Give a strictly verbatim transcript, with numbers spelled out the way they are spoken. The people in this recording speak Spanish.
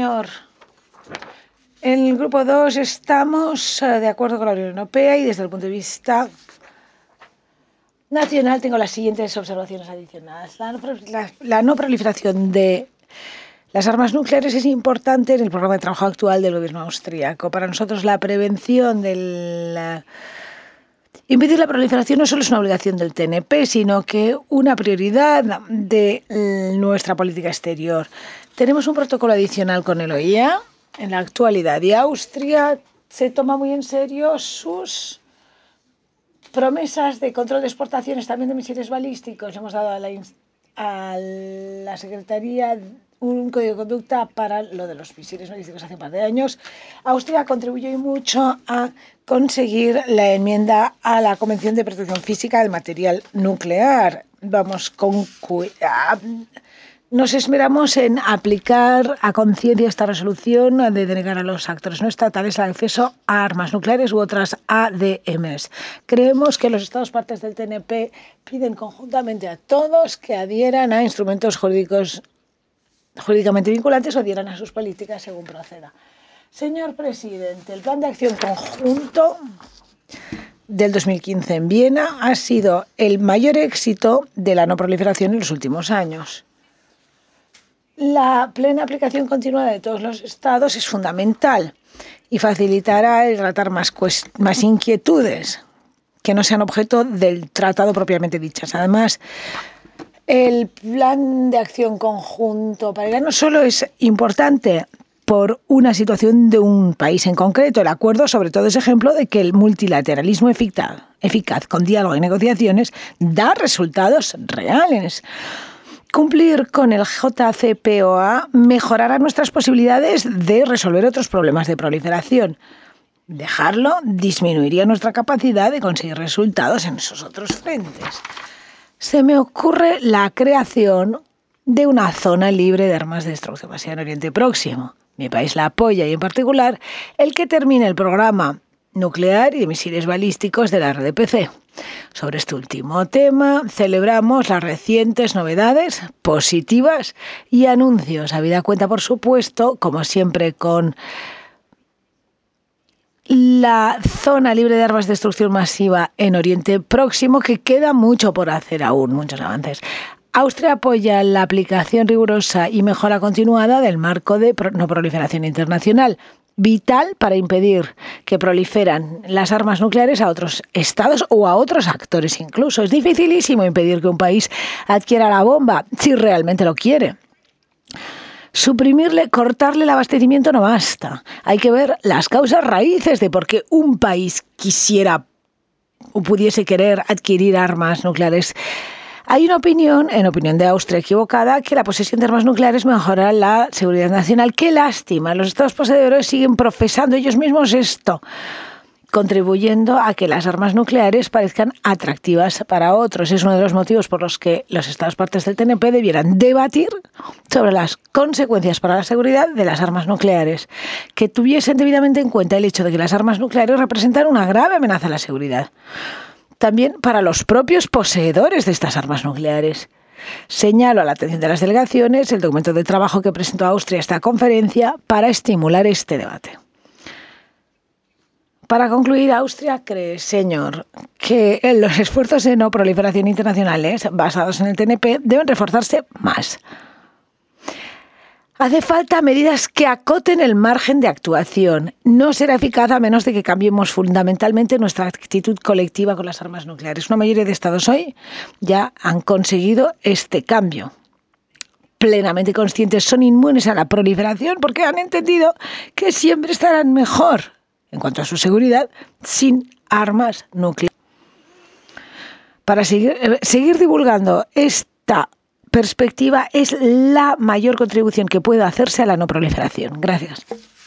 señor. En el grupo dos estamos de acuerdo con la Unión Europea y desde el punto de vista nacional tengo las siguientes observaciones adicionales. La no, la, la no proliferación de las armas nucleares es importante en el programa de trabajo actual del gobierno austríaco. Para nosotros la prevención del... Impedir la proliferación no solo es una obligación del T N P, sino que una prioridad de nuestra política exterior. Tenemos un protocolo adicional con el O I A en la actualidad y Austria se toma muy en serio sus promesas de control de exportaciones también de misiles balísticos. Hemos dado a la, a la Secretaría un código de conducta para lo de los misiles balísticos hace un par de años. Austria contribuyó mucho a conseguir la enmienda a la Convención de Protección Física del Material Nuclear. Vamos con cuidado. Nos esmeramos en aplicar a conciencia esta resolución de denegar a los actores no estatales el acceso a armas nucleares u otras A D Ms. Creemos que los Estados partes del T N P piden conjuntamente a todos que adhieran a instrumentos jurídicos jurídicamente vinculantes o adhieran a sus políticas según proceda. Señor presidente, el plan de acción conjunto del dos mil quince en Viena ha sido el mayor éxito de la no proliferación en los últimos años. La plena aplicación continuada de todos los estados es fundamental y facilitará el tratar más, más inquietudes que no sean objeto del tratado propiamente dichas. Además, el plan de acción conjunto para Irán no solo es importante por una situación de un país en concreto, el acuerdo sobre todo es ejemplo de que el multilateralismo eficaz, eficaz con diálogo y negociaciones da resultados reales. Cumplir con el J C P O A mejorará nuestras posibilidades de resolver otros problemas de proliferación. Dejarlo disminuiría nuestra capacidad de conseguir resultados en esos otros frentes. Se me ocurre la creación de una zona libre de armas de destrucción masiva en Oriente Próximo. Mi país la apoya y en particular el que termine el programa nuclear y de misiles balísticos de la R D P C. Sobre este último tema celebramos las recientes novedades positivas y anuncios, habida cuenta por supuesto, como siempre con la zona libre de armas de destrucción masiva en Oriente Próximo, que queda mucho por hacer aún, muchos avances. Austria apoya la aplicación rigurosa y mejora continuada del marco de no proliferación internacional, vital para impedir que proliferan las armas nucleares a otros estados o a otros actores incluso. Es dificilísimo impedir que un país adquiera la bomba si realmente lo quiere. Suprimirle, cortarle el abastecimiento no basta. Hay que ver las causas raíces de por qué un país quisiera o pudiese querer adquirir armas nucleares. Hay una opinión, en opinión de Austria equivocada, que la posesión de armas nucleares mejora la seguridad nacional. ¡Qué lástima! Los estados poseedores siguen profesando ellos mismos esto, contribuyendo a que las armas nucleares parezcan atractivas para otros. Es uno de los motivos por los que los estados partes del T N P debieran debatir sobre las consecuencias para la seguridad de las armas nucleares, que tuviesen debidamente en cuenta el hecho de que las armas nucleares representan una grave amenaza a la seguridad. También para los propios poseedores de estas armas nucleares. Señalo a la atención de las delegaciones el documento de trabajo que presentó Austria a esta conferencia para estimular este debate. Para concluir, Austria cree, señor, que los esfuerzos de no proliferación internacionales basados en el T N P deben reforzarse más. Hace falta medidas que acoten el margen de actuación. No será eficaz a menos de que cambiemos fundamentalmente nuestra actitud colectiva con las armas nucleares. Una mayoría de estados hoy ya han conseguido este cambio. Plenamente conscientes, son inmunes a la proliferación porque han entendido que siempre estarán mejor en cuanto a su seguridad sin armas nucleares. Para seguir, eh, seguir divulgando esta perspectiva es la mayor contribución que pueda hacerse a la no proliferación. Gracias.